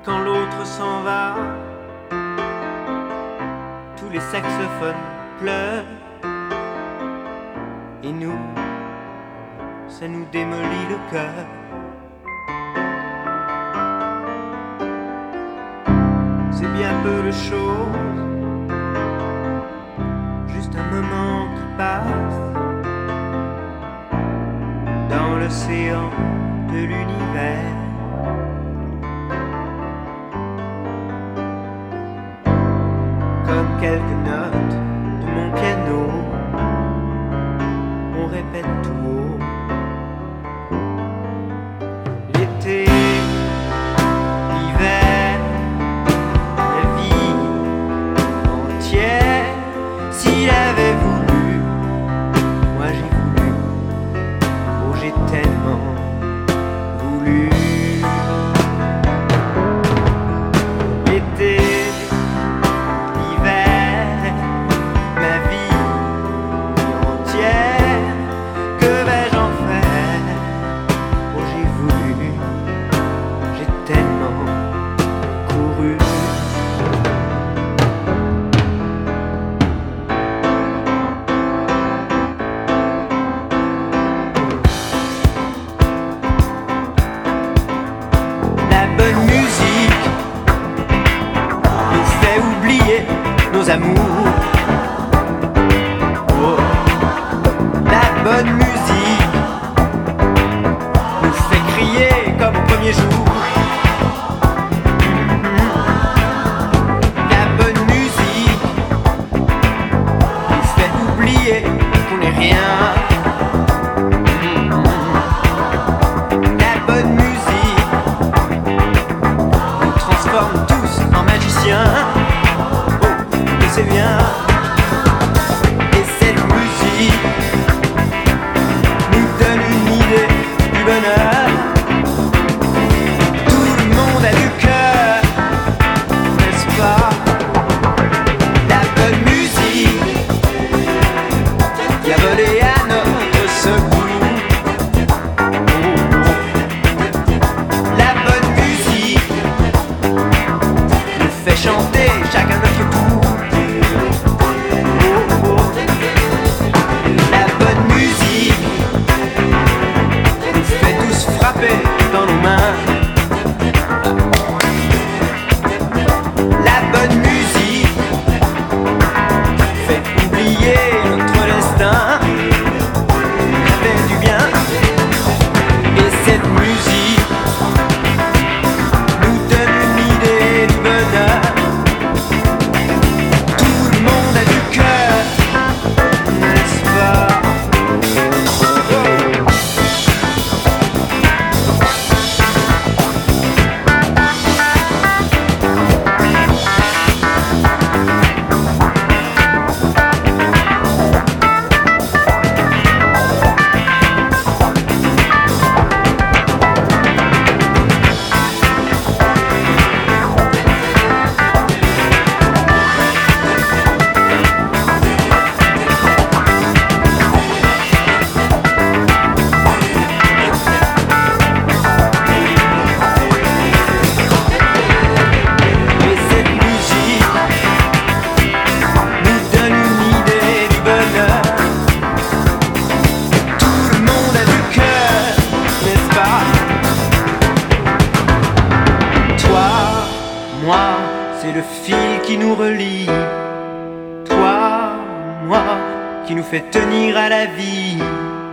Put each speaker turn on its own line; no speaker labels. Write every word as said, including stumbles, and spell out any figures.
quand l'autre s'en va, tous les saxophones pleurent. Et nous, ça nous démolit le cœur. C'est bien peu de choses, juste un moment qui passe dans l'océan de l'univers. Comme quelques notes de mon piano, on répète tout haut. L'été, l'hiver, la vie entière. S'il avait voulu, moi j'ai voulu, oh j'ai tellement voulu. L'été, l'hiver, ma vie entière, que vais-je en faire? Oh j'ai voulu, j'ai tellement couru. La bonne musique nous fait oublier nos amours. Oh. La bonne musique nous fait crier comme au premier jour. La bonne musique nous fait oublier qu'on n'est rien. La bonne musique nous transforme tous en magiciens. Oh, et c'est bien. Et cette musique nous donne une idée du bonheur. Tout le monde a du cœur, n'est-ce pas? La bonne musique qui a volé à notre secours. La bonne musique nous fait chanter chacun notre tour. La bonne musique nous fait tous frapper dans nos mains. La bonne musique fait oublier notre destin. Ça fait du bien. Et cette musique nous donne une idée du bonheur. Tout le monde a du cœur, n'est-ce pas? Et cette musique nous donne une idée du bonheur. Tout le monde a du cœur, n'est-ce pas? Toi, moi, c'est le fil qui nous relie. Toi, moi, qui nous fait tenir à la vie.